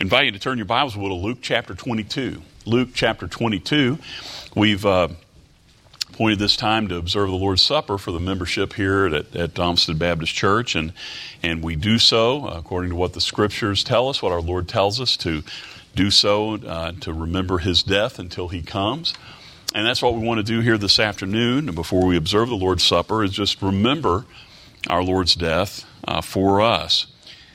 invite you to turn your Bibles to Luke chapter 22. Luke chapter 22. We've appointed this time to observe the Lord's Supper for the membership here at Olmsted Baptist Church, and we do so according to what the Scriptures tell us, what our Lord tells us to do so, to remember His death until He comes. And that's what we want to do here this afternoon before we observe the Lord's Supper, is just remember our Lord's death for us.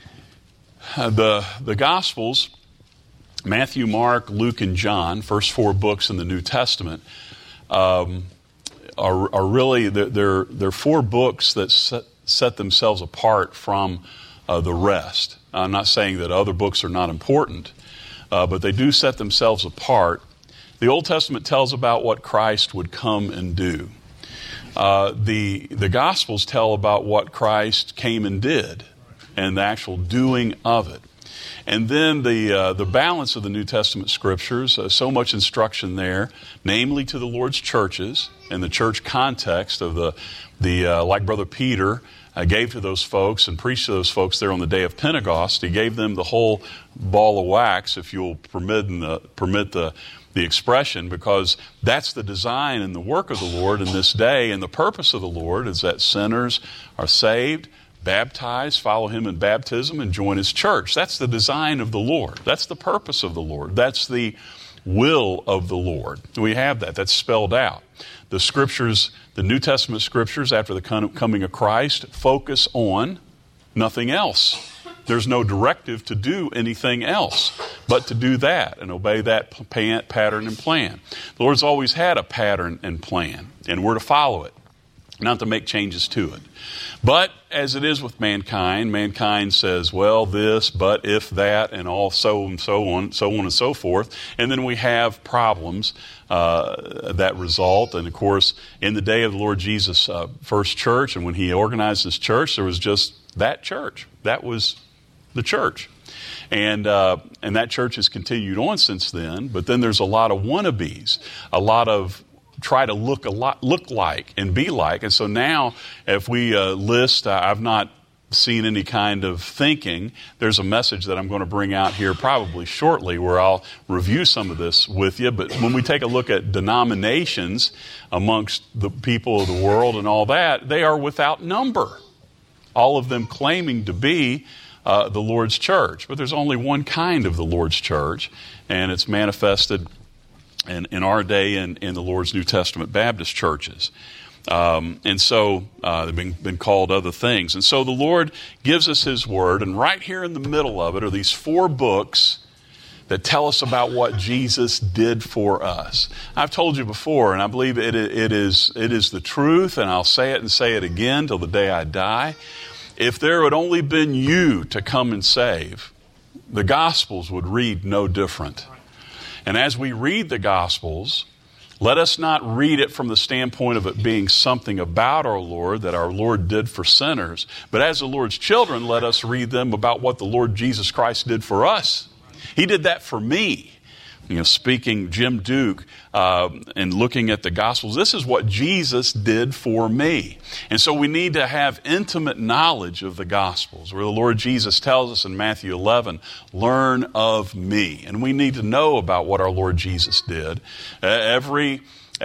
The Gospels, Matthew, Mark, Luke, and John, first four books in the New Testament, are really, they're four books that set themselves apart from the rest. I'm not saying that other books are not important, but they do set themselves apart. The Old Testament tells about what Christ would come and do. The Gospels tell about what Christ came and did, and the actual doing of it. And then the balance of the New Testament Scriptures, so much instruction there, namely to the Lord's churches, and the church context of like Brother Peter gave to those folks and preached to those folks there on the day of Pentecost. He gave them the whole ball of wax, if you'll permit the expression, because that's the design and the work of the Lord in this day, and the purpose of the Lord is that sinners are saved, baptized, follow Him in baptism, and join His church. That's the design of the Lord. That's the purpose of the Lord. That's the will of the Lord. We have that. That's spelled out. The Scriptures, the New Testament Scriptures, after the coming of Christ, focus on nothing else. There's no directive to do anything else but to do that and obey that pattern and plan. The Lord's always had a pattern and plan, and we're to follow it, not to make changes to it. But as it is with mankind says, well, this, but if that, and all so on and so forth. And then we have problems that result. And of course, in the day of the Lord Jesus' first church, and when He organized His church, there was just that church. That was the church. And that church has continued on since then. But then there's a lot of wannabes, a lot of try to look like and be like. And so now, if we list, I've not seen any kind of thinking. There's a message that I'm going to bring out here probably shortly where I'll review some of this with you. But when we take a look at denominations amongst the people of the world and all that, they are without number. All of them claiming to be the Lord's church. But there's only one kind of the Lord's church, and it's manifested in our day in the Lord's New Testament Baptist churches. And so they've been called other things. And so the Lord gives us His Word, and right here in the middle of it are these four books that tell us about what Jesus did for us. I've told you before, and I believe it is the truth, and I'll say it and say it again till the day I die. If there had only been you to come and save, the Gospels would read no different. And as we read the Gospels, let us not read it from the standpoint of it being something about our Lord that our Lord did for sinners. But as the Lord's children, let us read them about what the Lord Jesus Christ did for us. He did that for me. Speaking Jim Duke and looking at the Gospels, this is what Jesus did for me. And so we need to have intimate knowledge of the Gospels, where the Lord Jesus tells us in Matthew 11, learn of me. And we need to know about what our Lord Jesus did. Every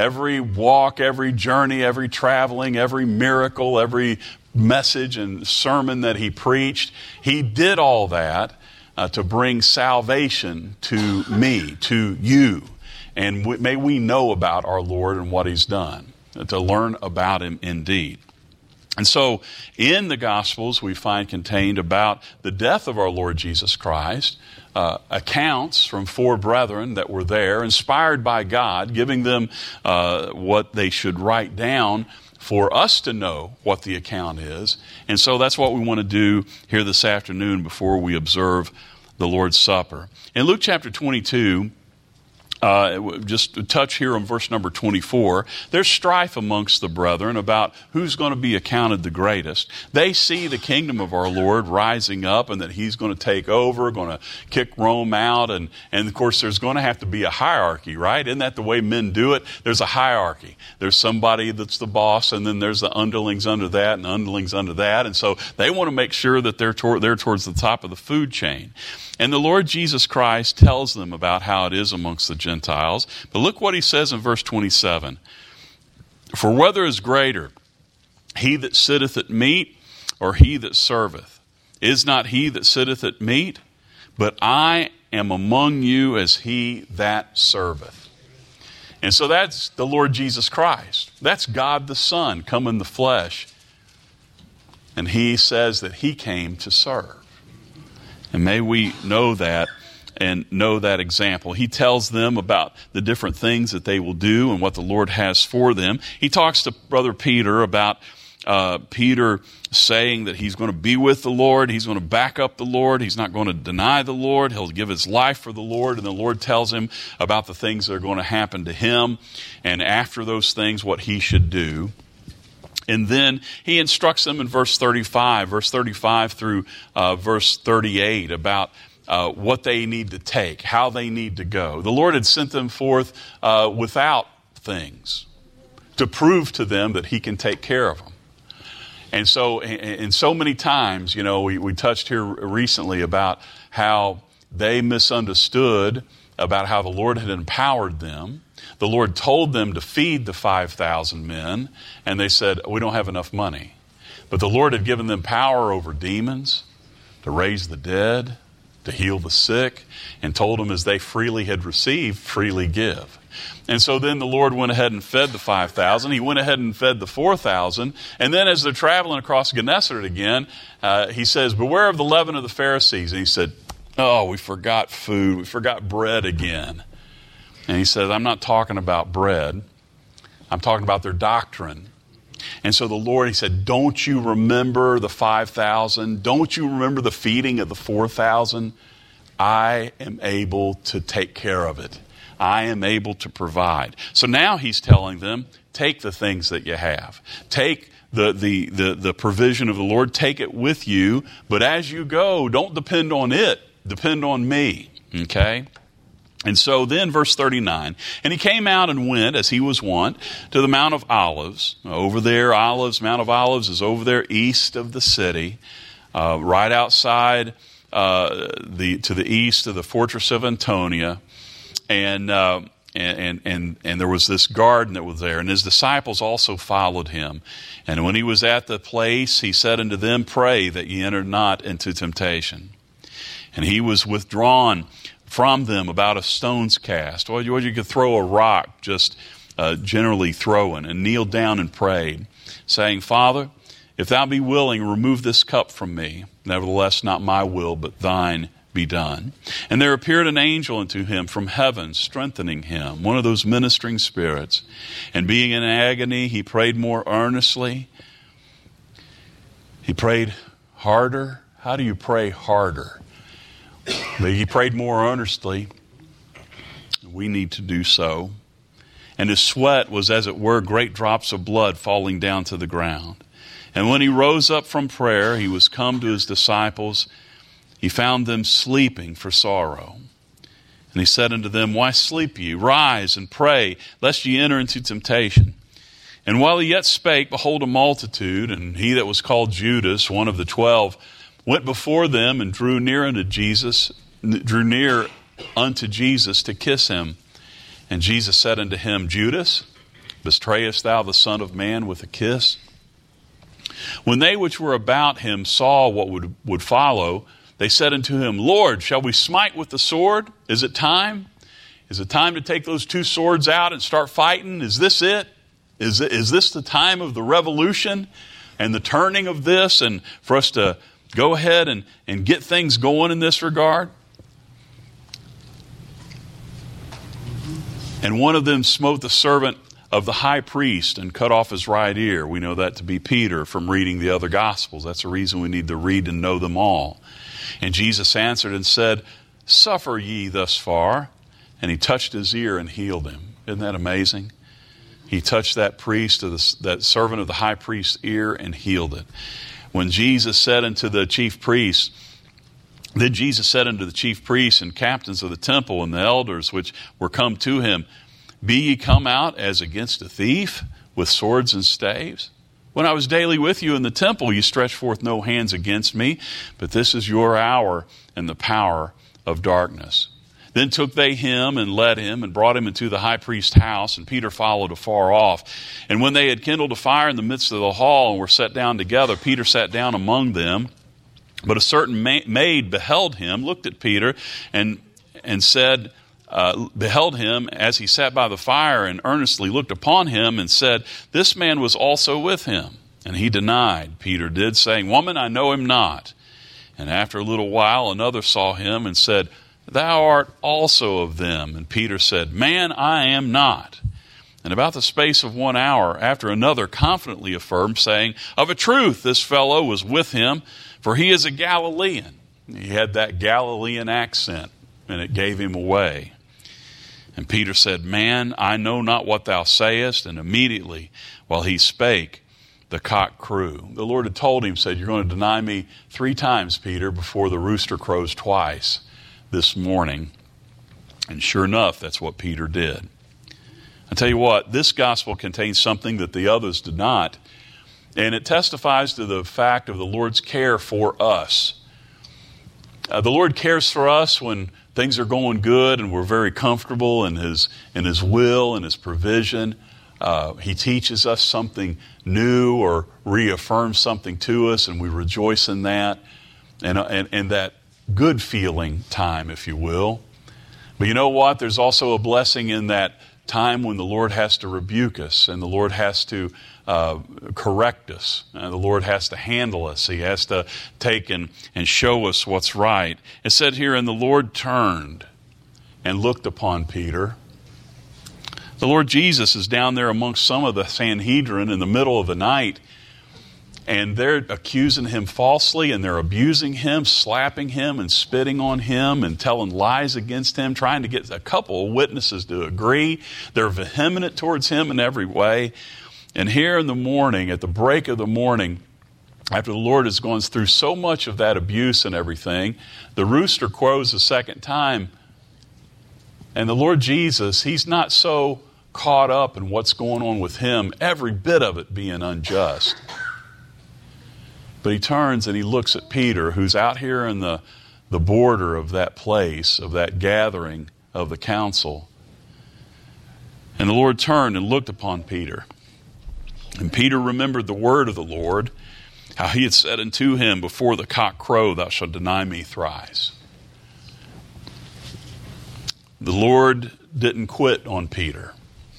walk, every journey, every traveling, every miracle, every message and sermon that He preached, He did all that to bring salvation to me, to you. And may we know about our Lord and what He's done, to learn about Him indeed. And so in the Gospels we find contained about the death of our Lord Jesus Christ, accounts from four brethren that were there, inspired by God, giving them what they should write down for us to know what the account is. And so that's what we want to do here this afternoon before we observe the Lord's Supper. In Luke chapter 22, just to touch here on verse number 24, there's strife amongst the brethren about who's going to be accounted the greatest. They see the kingdom of our Lord rising up and that he's going to take over, going to kick Rome out. And of course, there's going to have to be a hierarchy, right? Isn't that the way men do it? There's a hierarchy. There's somebody that's the boss, and then there's the underlings under that and the underlings under that. And so they want to make sure that they're towards the top of the food chain. And the Lord Jesus Christ tells them about how it is amongst the Gentiles. But look what he says in verse 27. For whether is greater, he that sitteth at meat or he that serveth? Is not he that sitteth at meat? But I am among you as he that serveth. And so that's the Lord Jesus Christ. That's God the Son come in the flesh. And he says that he came to serve. And may we know that and know that example. He tells them about the different things that they will do and what the Lord has for them. He talks to Brother Peter about Peter saying that he's going to be with the Lord. He's going to back up the Lord. He's not going to deny the Lord. He'll give his life for the Lord. And the Lord tells him about the things that are going to happen to him. And after those things, what he should do. And then he instructs them in verse 35 through verse 38 about what they need to take, how they need to go. The Lord had sent them forth without things to prove to them that he can take care of them. And so many times, we touched here recently about how they misunderstood about how the Lord had empowered them. The Lord told them to feed the 5,000 men, and they said, we don't have enough money. But the Lord had given them power over demons, to raise the dead, to heal the sick, and told them as they freely had received, freely give. And so then the Lord went ahead and fed the 5,000. He went ahead and fed the 4,000. And then as they're traveling across Gennesaret again, he says, beware of the leaven of the Pharisees. And he said, oh, we forgot food. We forgot bread again. And he says, I'm not talking about bread. I'm talking about their doctrine. And so the Lord, he said, don't you remember the 5,000? Don't you remember the feeding of the 4,000? I am able to take care of it. I am able to provide. So now he's telling them, take the things that you have. Take the provision of the Lord. Take it with you. But as you go, don't depend on it. Depend on me. Okay? And so then verse 39, and he came out and went, as he was wont, to the Mount of Olives. Over there, Mount of Olives is over there east of the city, right outside to the east of the fortress of Antonia. And there was this garden that was there, and his disciples also followed him. And when he was at the place, he said unto them, pray that ye enter not into temptation. And he was withdrawn from them about a stone's cast. Or you could throw a rock, just generally throwing, and kneeled down and prayed, saying, Father, if thou be willing, remove this cup from me. Nevertheless, not my will, but thine be done. And there appeared an angel unto him from heaven, strengthening him, one of those ministering spirits. And being in agony, he prayed more earnestly. He prayed harder. How do you pray harder? He prayed more earnestly. We need to do so. And his sweat was, as it were, great drops of blood falling down to the ground. And when he rose up from prayer, he was come to his disciples. He found them sleeping for sorrow. And he said unto them, why sleep ye? Rise and pray, lest ye enter into temptation. And while he yet spake, behold, a multitude, and he that was called Judas, one of the 12, went before them and drew near unto Jesus to kiss him. And Jesus said unto him, Judas, betrayest thou the Son of Man with a kiss? When they which were about him saw what would follow, they said unto him, Lord, shall we smite with the sword? Is it time? Is it time to take those two swords out and start fighting? Is this it? Is this the time of the revolution and the turning of this, and for us to go ahead and get things going in this regard? And one of them smote the servant of the high priest and cut off his right ear. We know that to be Peter from reading the other Gospels. That's the reason we need to read and know them all. And Jesus answered and said, suffer ye thus far. and he touched his ear and healed him. Isn't that amazing? He touched that priest, that servant of the high priest's ear, and healed it. When Jesus said unto the chief priests, then Jesus said unto the chief priests and captains of the temple and the elders which were come to him, be ye come out as against a thief with swords and staves? When I was daily with you in the temple, you stretched forth no hands against me, but this is your hour and the power of darkness. Then took they him and led him and brought him into the high priest's house, and Peter followed afar off. And when they had kindled a fire in the midst of the hall and were set down together, Peter sat down among them. But a certain maid beheld him, looked at Peter, and said, beheld him as he sat by the fire, and earnestly looked upon him, and said, this man was also with him. And he denied, Peter did, saying, woman, I know him not. And after a little while another saw him, and said, thou art also of them. And Peter said, man, I am not. And about the space of 1 hour, after another confidently affirmed, saying, of a truth this fellow was with him, for he is a Galilean. He had that Galilean accent, and it gave him away. And Peter said, man, I know not what thou sayest. And immediately, while he spake, the cock crew. The Lord had told him, said, you're going to deny me 3 times, Peter, before the rooster crows twice this morning. And sure enough, that's what Peter did. I tell you what, this gospel contains something that the others did not. And it testifies to the fact of the Lord's care for us. The Lord cares for us when things are going good and we're very comfortable in His will and His provision. He teaches us something new or reaffirms something to us, and we rejoice in that. And that good feeling time, if you will. But you know what? There's also a blessing in that time when the Lord has to rebuke us and the Lord has to correct us. The Lord has to handle us. He has to take and show us what's right. It said here, and the Lord turned and looked upon Peter. The Lord Jesus is down there amongst some of the Sanhedrin in the middle of the night, and they're accusing him falsely, and they're abusing him, slapping him and spitting on him and telling lies against him, trying to get a couple of witnesses to agree. They're vehement towards him in every way. And here in the morning, at the break of the morning, after the Lord has gone through so much of that abuse and everything, the rooster crows a second time. And the Lord Jesus, He's not so caught up in what's going on with Him, every bit of it being unjust. But He turns and He looks at Peter, who's out here in the border of that place, of that gathering of the council. And the Lord turned and looked upon Peter. And Peter remembered the word of the Lord, how He had said unto him, before the cock crow, thou shalt deny me thrice. The Lord didn't quit on Peter.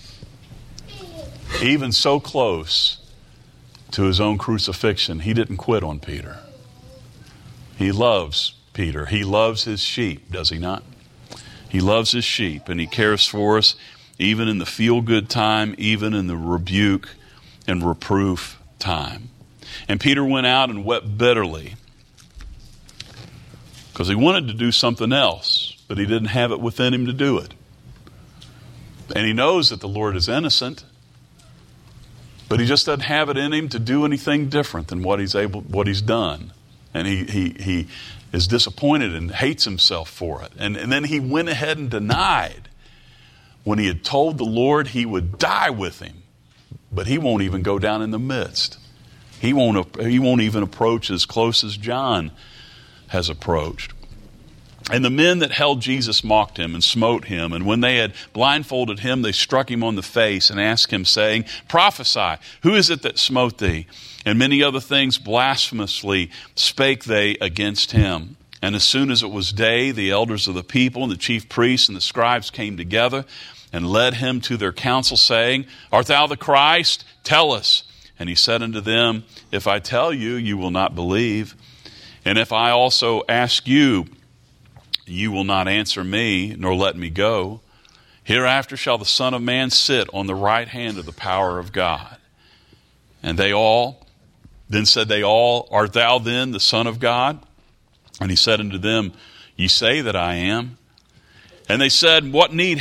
Even so close to His own crucifixion, He didn't quit on Peter. He loves Peter. He loves His sheep, does He not? He loves His sheep, and He cares for us even in the feel-good time, even in the rebuke and reproof time. And Peter went out and wept bitterly because he wanted to do something else, but he didn't have it within him to do it. And he knows that the Lord is innocent, but he just doesn't have it in him to do anything different than what he's done. And he is disappointed and hates himself for it. And then he went ahead and denied when he had told the Lord he would die with him. But he won't even go down in the midst. He won't even approach as close as John has approached. And the men that held Jesus mocked him and smote him. And when they had blindfolded him, they struck him on the face and asked him, saying, prophesy, who is it that smote thee? And many other things blasphemously spake they against him. And as soon as it was day, the elders of the people and the chief priests and the scribes came together and led him to their council, saying, art thou the Christ? Tell us. And he said unto them, if I tell you, you will not believe. And if I also ask you, you will not answer me, nor let me go. Hereafter shall the Son of Man sit on the right hand of the power of God. And then said they all, art thou then the Son of God? And he said unto them, ye say that I am. And they said, what need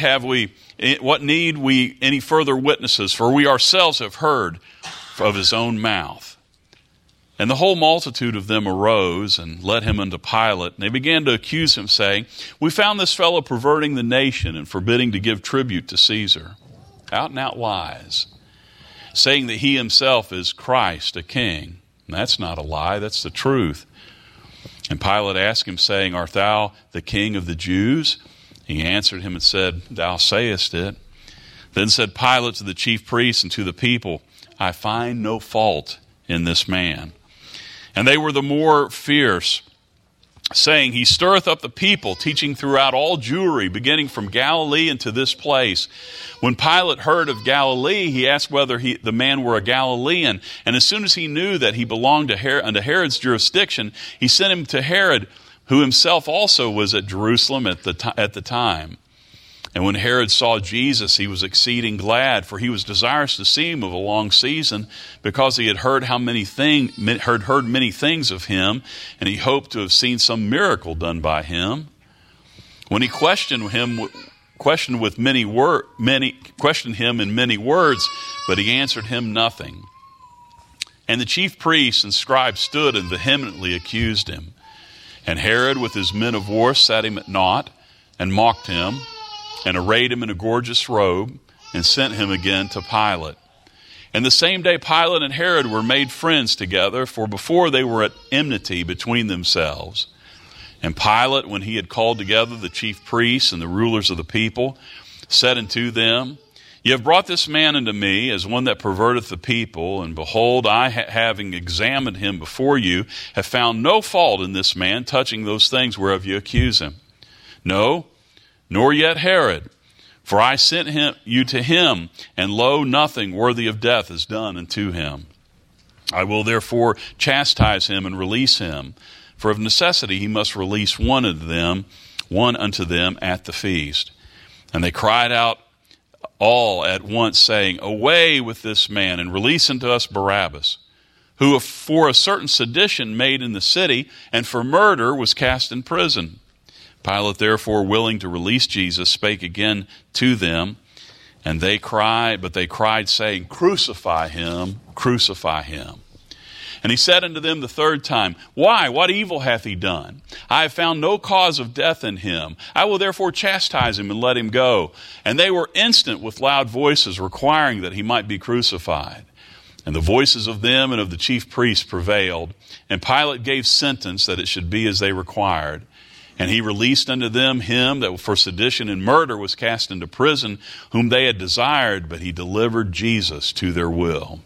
we any further witnesses? For we ourselves have heard of his own mouth. And the whole multitude of them arose and led him unto Pilate. And they began to accuse him, saying, we found this fellow perverting the nation and forbidding to give tribute to Caesar. Out and out lies, saying that he himself is Christ, a king. And that's not a lie, that's the truth. And Pilate asked him, saying, art thou the king of the Jews? He answered him and said, thou sayest it. Then said Pilate to the chief priests and to the people, I find no fault in this man. And they were the more fierce, saying, he stirreth up the people, teaching throughout all Jewry, beginning from Galilee into this place. When Pilate heard of Galilee, he asked whether the man were a Galilean. And as soon as he knew that he belonged to unto Herod's jurisdiction, he sent him to Herod, who himself also was at Jerusalem at the time. And when Herod saw Jesus, he was exceeding glad, for he was desirous to see him of a long season, because he had heard many things of him, and he hoped to have seen some miracle done by him. When he questioned him in many words, but he answered him nothing. And the chief priests and scribes stood and vehemently accused him. And Herod with his men of war sat him at naught, and mocked him, and arrayed him in a gorgeous robe, and sent him again to Pilate. And the same day Pilate and Herod were made friends together, for before they were at enmity between themselves. And Pilate, when he had called together the chief priests and the rulers of the people, said unto them, ye have brought this man unto me as one that perverteth the people, and behold, I, having examined him before you, have found no fault in this man touching those things whereof you accuse him. No, nor yet Herod, for I sent you to him, and lo, nothing worthy of death is done unto him. I will therefore chastise him and release him, for of necessity he must release one unto them at the feast. And they cried out all at once, saying, away with this man, and release unto us Barabbas, who for a certain sedition made in the city, and for murder was cast in prison. Pilate therefore, willing to release Jesus, spake again to them, and they cried, saying, crucify him, crucify him. And he said unto them the third time, why? What evil hath he done? I have found no cause of death in him. I will therefore chastise him and let him go. And they were instant with loud voices, requiring that he might be crucified. And the voices of them and of the chief priests prevailed. And Pilate gave sentence that it should be as they required. And he released unto them him that for sedition and murder was cast into prison, whom they had desired, but he delivered Jesus to their will.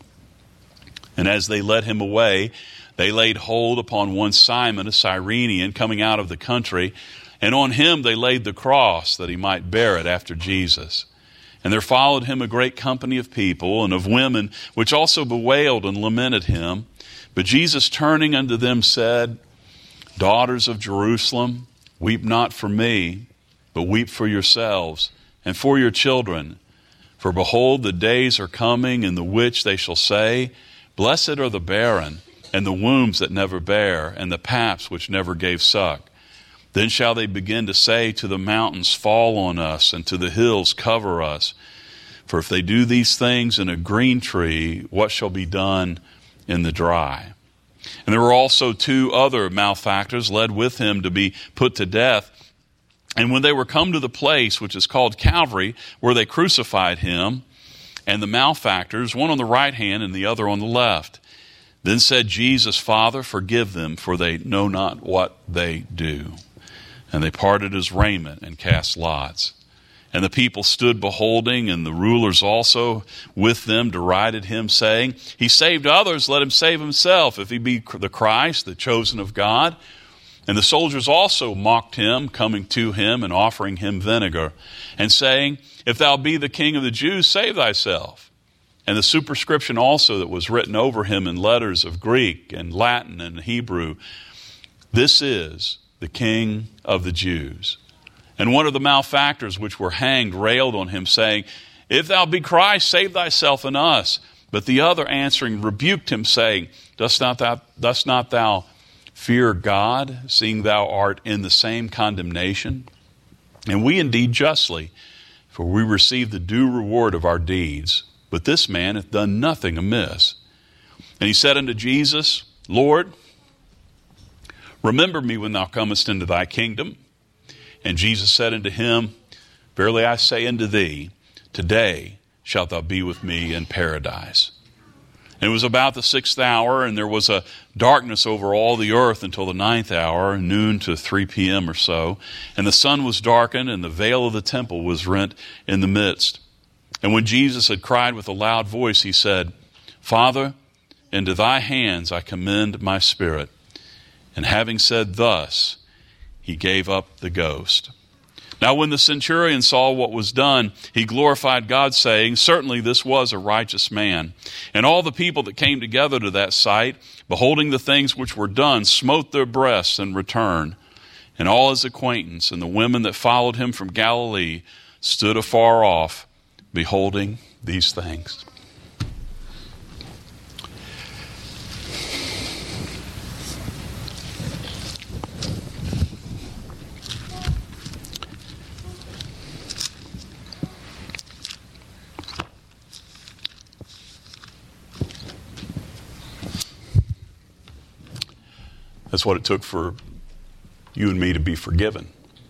And as they led him away, they laid hold upon one Simon, a Cyrenian, coming out of the country, and on him they laid the cross, that he might bear it after Jesus. And there followed him a great company of people, and of women, which also bewailed and lamented him. But Jesus, turning unto them, said, daughters of Jerusalem, weep not for me, but weep for yourselves, and for your children. For behold, the days are coming, in the which they shall say, blessed are the barren, and the wombs that never bare, and the paps which never gave suck. Then shall they begin to say to the mountains, fall on us, and to the hills, cover us. For if they do these things in a green tree, what shall be done in the dry? And there were also 2 other malefactors led with him to be put to death. And when they were come to the place which is called Calvary, where they crucified him, and the malefactors, one on the right hand and the other on the left. Then said Jesus, Father, forgive them, for they know not what they do. And they parted his raiment and cast lots. And the people stood beholding, and the rulers also with them derided him, saying, he saved others, let him save himself, if he be the Christ, the chosen of God. And the soldiers also mocked him, coming to him and offering him vinegar, and saying, if thou be the King of the Jews, save thyself. And the superscription also that was written over him in letters of Greek and Latin and Hebrew, this is the King of the Jews. And one of the malefactors which were hanged railed on him, saying, if thou be Christ, save thyself and us. But the other answering rebuked him, saying, dost not thou fear God, seeing thou art in the same condemnation? And we indeed justly, for we receive the due reward of our deeds. But this man hath done nothing amiss. And he said unto Jesus, Lord, remember me when thou comest into thy kingdom. And Jesus said unto him, Verily I say unto thee, today shalt thou be with me in paradise. And it was about the 6th hour, and there was a darkness over all the earth until the 9th hour, noon to 3 p.m. or so. And the sun was darkened, and the veil of the temple was rent in the midst. And when Jesus had cried with a loud voice, he said, Father, into thy hands I commend my spirit. And having said thus, he gave up the ghost. Now when the centurion saw what was done, he glorified God, saying, Certainly this was a righteous man. And all the people that came together to that sight, beholding the things which were done, smote their breasts and returned. And all his acquaintance and the women that followed him from Galilee stood afar off, beholding these things. That's what it took for you and me to be forgiven.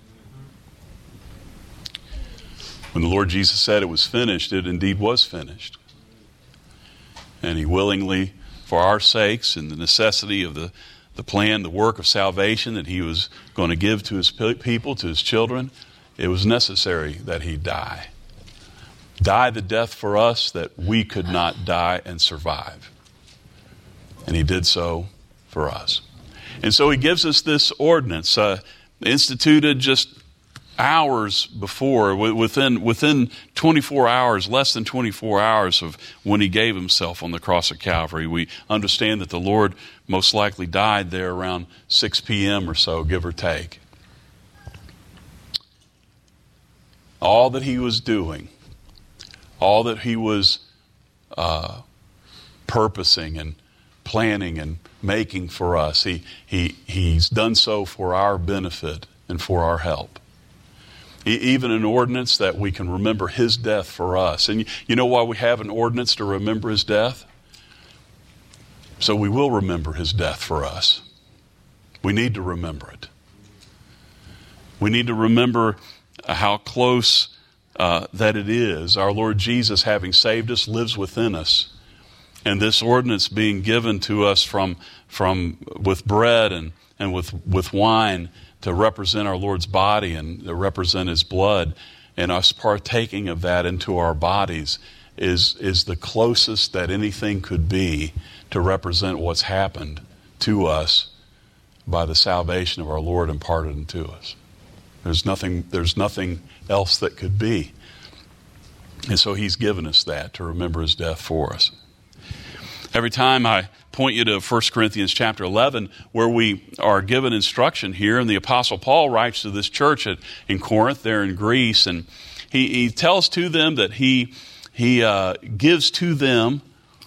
When the Lord Jesus said it was finished, it indeed was finished. And he willingly, for our sakes and the necessity of the plan, the work of salvation that he was going to give to his people, to his children, it was necessary that he die. Die the death for us that we could not die and survive. And he did so for us. And so he gives us this ordinance, instituted just hours before, within 24 hours, less than 24 hours of when he gave himself on the cross of Calvary. We understand that the Lord most likely died there around 6 p.m. or so, give or take. All that he was doing, all that he was purposing and planning and making for us, he's done so for our benefit and for our help. Even an ordinance that we can remember his death for us. And you know why we have an ordinance to remember his death? So we will remember his death for us. We need to remember it. We need to remember how close that it is. Our Lord Jesus, having saved us, lives within us. And this ordinance being given to us from with bread and with wine to represent our Lord's body and to represent his blood, and us partaking of that into our bodies is the closest that anything could be to represent what's happened to us by the salvation of our Lord imparted unto us. There's nothing else that could be. And so he's given us that to remember his death for us. Every time I point you to 1 Corinthians chapter 11, where we are given instruction here, and the Apostle Paul writes to this church in Corinth, there in Greece, and he tells to them that he gives to them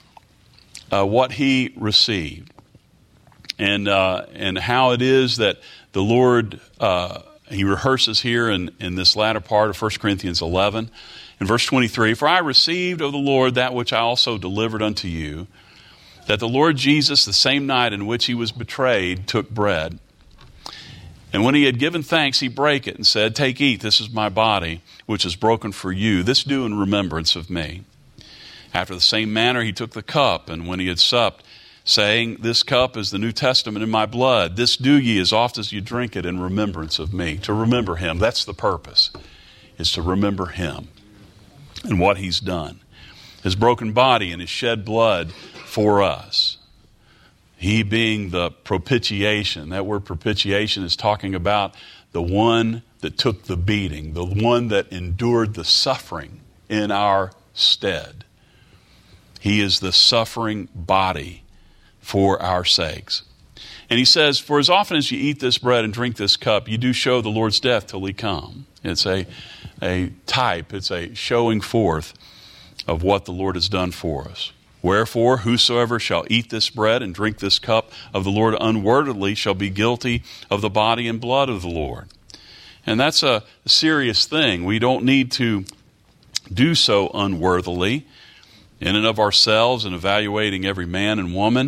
what he received, and how it is that the Lord, he rehearses here in this latter part of 1 Corinthians 11, in verse 23, For I received of the Lord that which I also delivered unto you, that the Lord Jesus, the same night in which he was betrayed, took bread. And when he had given thanks, he brake it and said, Take, eat, this is my body, which is broken for you. This do in remembrance of me. After the same manner he took the cup, and when he had supped, saying, This cup is the New Testament in my blood. This do ye as oft as you drink it in remembrance of me. To remember him, that's the purpose, is to remember him and what he's done. His broken body and his shed blood for us. He being the propitiation. That word propitiation is talking about the one that took the beating, the one that endured the suffering in our stead. He is the suffering body for our sakes. And he says, For as often as you eat this bread and drink this cup, you do show the Lord's death till he come. It's a type, it's a showing forth of what the Lord has done for us. Wherefore, whosoever shall eat this bread and drink this cup of the Lord unworthily shall be guilty of the body and blood of the Lord. And that's a serious thing. We don't need to do so unworthily in and of ourselves and evaluating every man and woman.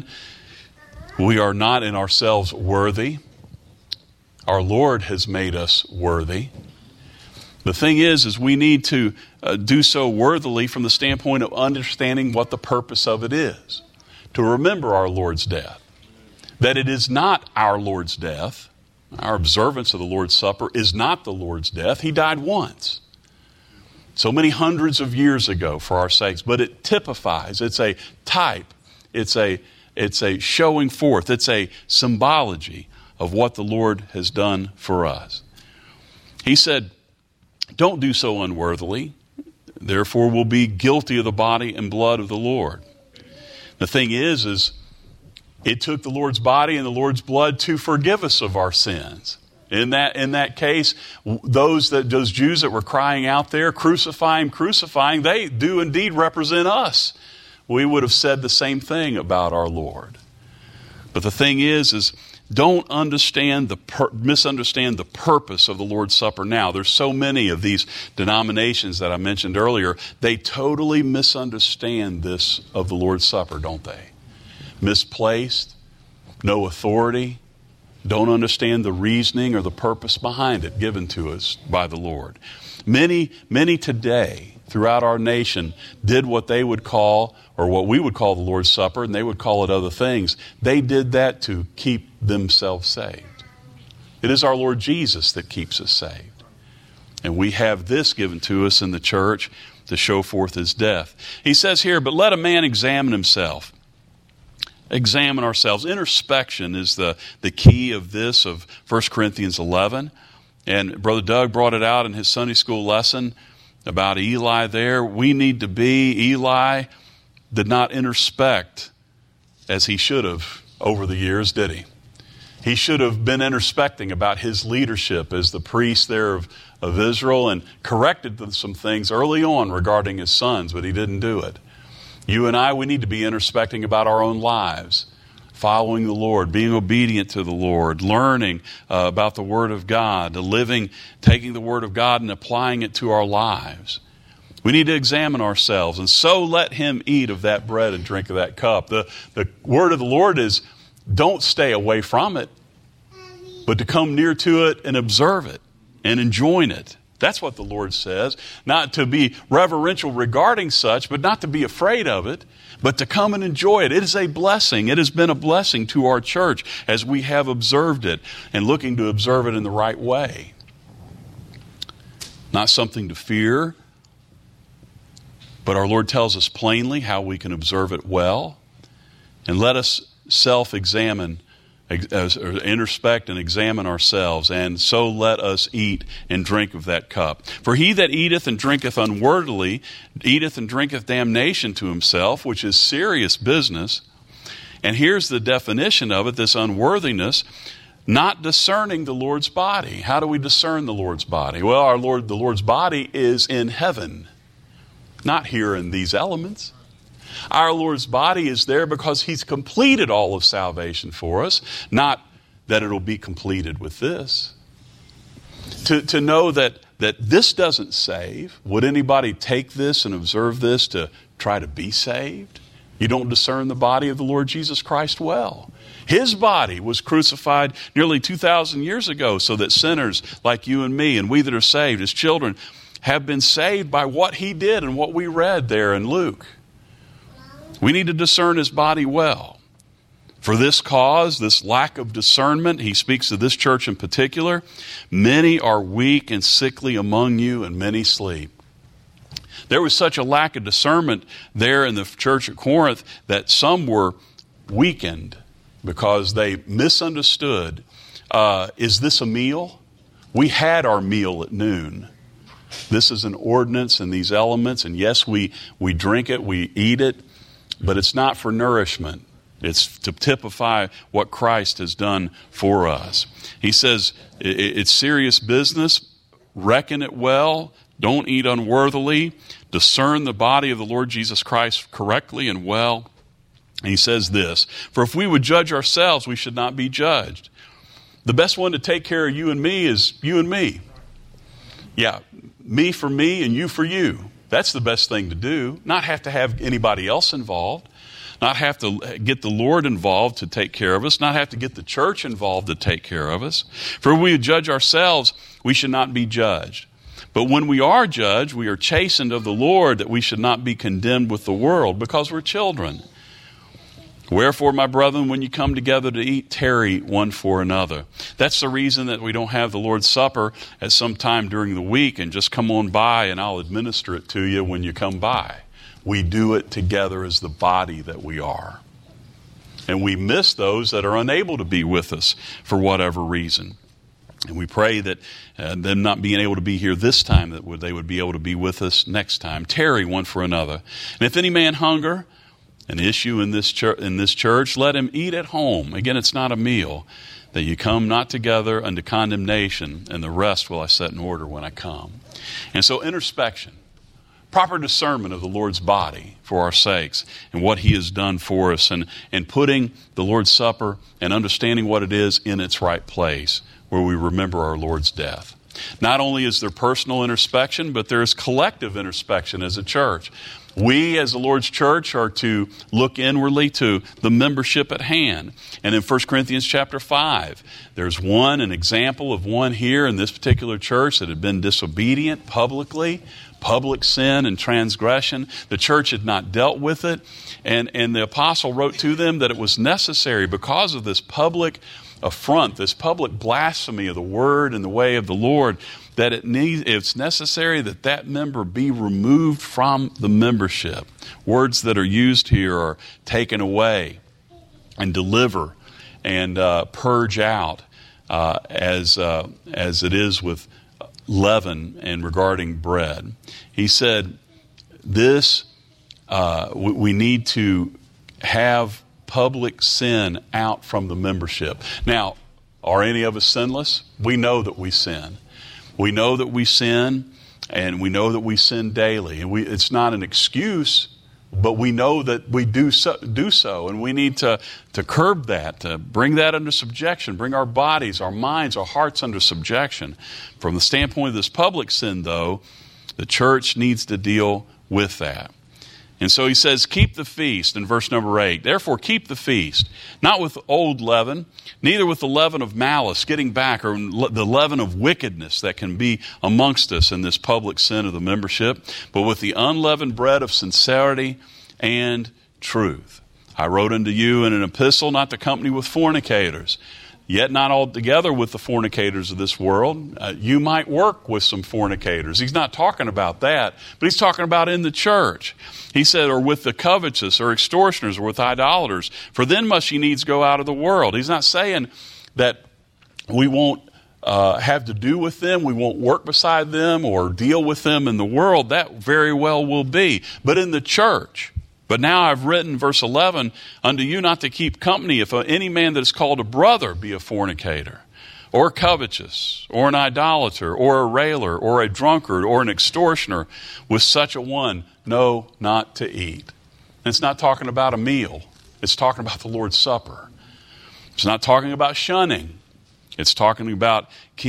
We are not in ourselves worthy. Our Lord has made us worthy. The thing is we need to do so worthily from the standpoint of understanding what the purpose of it is. To remember our Lord's death. That it is not our Lord's death. Our observance of the Lord's Supper is not the Lord's death. He died once. So many hundreds of years ago for our sakes. But it typifies. It's a type. It's a showing forth. It's a symbology of what the Lord has done for us. He said, don't do so unworthily. Therefore we'll be guilty of the body and blood of the Lord. The thing is it took the Lord's body and the Lord's blood to forgive us of our sins. In that case, those Jews that were crying out there, crucify him, crucifying, they do indeed represent us. We would have said the same thing about our Lord. But the thing is don't misunderstand the purpose of the Lord's Supper now. There's so many of these denominations that I mentioned earlier. They totally misunderstand this of the Lord's Supper, don't they? Misplaced, no authority, don't understand the reasoning or the purpose behind it given to us by the Lord. Many today throughout our nation did what they would call, or what we would call the Lord's Supper, and they would call it other things. They did that to keep themselves saved. It is our Lord Jesus that keeps us saved. And we have this given to us in the church to show forth his death. He says here, but let a man examine himself. Examine ourselves. Introspection is the key of this, of 1 Corinthians 11. And Brother Doug brought it out in his Sunday school lesson about Eli there. We need to be. Eli did not introspect as he should have over the years, did he? He should have been introspecting about his leadership as the priest there of Israel and corrected some things early on regarding his sons, but he didn't do it. You and I, we need to be introspecting about our own lives, following the Lord, being obedient to the Lord, learning about the Word of God, taking the Word of God and applying it to our lives. We need to examine ourselves, and so let him eat of that bread and drink of that cup. The word of the Lord is, don't stay away from it, but to come near to it and observe it and enjoy it. That's what the Lord says. Not to be reverential regarding such, but not to be afraid of it, but to come and enjoy it. It is a blessing. It has been a blessing to our church as we have observed it and looking to observe it in the right way. Not something to fear, but our Lord tells us plainly how we can observe it well. And let us self-examine, or introspect and examine ourselves, and so let us eat and drink of that cup. For he that eateth and drinketh unworthily eateth and drinketh damnation to himself, which is serious business. And here's the definition of it, this unworthiness: not discerning the Lord's body. How do we discern the Lord's body? Well, the Lord's body is in heaven, not here in these elements. Our Lord's body is there because he's completed all of salvation for us, not that it'll be completed with this. To know that this doesn't save. Would anybody take this and observe this to try to be saved? You don't discern the body of the Lord Jesus Christ well. His body was crucified nearly 2,000 years ago so that sinners like you and me and we that are saved, his children, have been saved by what he did and what we read there in Luke. We need to discern his body well. For this cause, this lack of discernment, he speaks to this church in particular, many are weak and sickly among you, and many sleep. There was such a lack of discernment there in the church at Corinth that some were weakened because they misunderstood, is this a meal? We had our meal at noon. This is an ordinance and these elements, and yes, we drink it, we eat it, but it's not for nourishment. It's to typify what Christ has done for us. He says it's serious business. Reckon it well. Don't eat unworthily. Discern the body of the Lord Jesus Christ correctly and well. And he says this: for if we would judge ourselves, we should not be judged. The best one to take care of you and me is you and me. Yeah, me for me and you for you. That's the best thing to do. Not have to have anybody else involved. Not have to get the Lord involved to take care of us. Not have to get the church involved to take care of us. For if we judge ourselves, we should not be judged. But when we are judged, we are chastened of the Lord, that we should not be condemned with the world, because we're children. Wherefore, my brethren, when you come together to eat, tarry one for another. That's the reason that we don't have the Lord's Supper at some time during the week and just come on by and I'll administer it to you when you come by. We do it together as the body that we are. And we miss those that are unable to be with us for whatever reason. And we pray that them not being able to be here this time, that they would be able to be with us next time. Tarry one for another. And if any man hunger, an issue in this church, let him eat at home. Again, it's not a meal. That you come not together unto condemnation, and the rest will I set in order when I come. And so introspection, proper discernment of the Lord's body for our sakes and what He has done for us, and putting the Lord's Supper and understanding what it is in its right place, where we remember our Lord's death. Not only is there personal introspection, but there is collective introspection as a church. We, as the Lord's church, are to look inwardly to the membership at hand. And in 1 Corinthians chapter 5, there's an example of one here in this particular church that had been disobedient publicly, public sin and transgression. The church had not dealt with it. And the apostle wrote to them that it was necessary, because of this public affront, this public blasphemy of the word and the way of the Lord, that it's necessary that member be removed from the membership. Words that are used here are taken away and deliver and purge out, as it is with leaven and regarding bread. He said this, we need to have public sin out from the membership. Now, are any of us sinless? We know that we sin. We know that we sin, and we know that we sin daily. And it's not an excuse, but we know that we do so, and we need to curb that, to bring that under subjection, bring our bodies, our minds, our hearts under subjection. From the standpoint of this public sin, though, the church needs to deal with that. And so he says, keep the feast in verse number 8. Therefore, keep the feast, not with old leaven, neither with the leaven of malice, getting back, or the leaven of wickedness that can be amongst us in this public sin of the membership, but with the unleavened bread of sincerity and truth. I wrote unto you in an epistle not to company with fornicators, yet not altogether with the fornicators of this world. You might work with some fornicators. He's not talking about that, but he's talking about in the church. He said, or with the covetous, or extortioners, or with idolaters, for then must ye needs go out of the world. He's not saying that we won't have to do with them, we won't work beside them or deal with them in the world. That very well will be. But in the church, but now I've written, verse 11, unto you not to keep company if any man that is called a brother be a fornicator, or covetous, or an idolater, or a railer, or a drunkard, or an extortioner. With such a one, no, not to eat. And it's not talking about a meal. It's talking about the Lord's Supper. It's not talking about shunning. It's talking about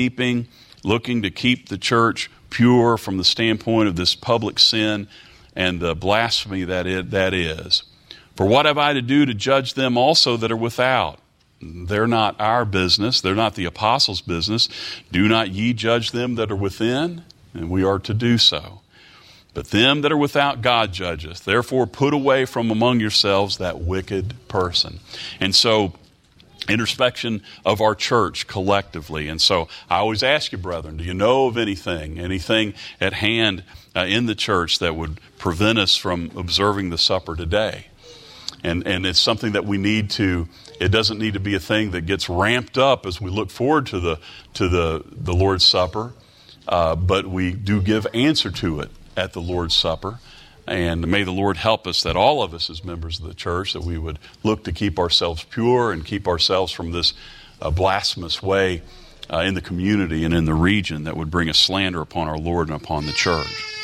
looking to keep the church pure from the standpoint of this public sin and the blasphemy that is. For what have I to do to judge them also that are without? They're not our business. They're not the apostles' business. Do not ye judge them that are within? And we are to do so. But them that are without God judgeth. Therefore put away from among yourselves that wicked person. And so, introspection of our church collectively. And so I always ask you, brethren, do you know of anything at hand in the church that would prevent us from observing the supper today? And it's something that we need to, it doesn't need to be a thing that gets ramped up as we look forward to the Lord's Supper, but we do give answer to it at the Lord's Supper. And may the Lord help us, that all of us as members of the church, that we would look to keep ourselves pure and keep ourselves from this blasphemous way in the community and in the region that would bring a slander upon our Lord and upon the church.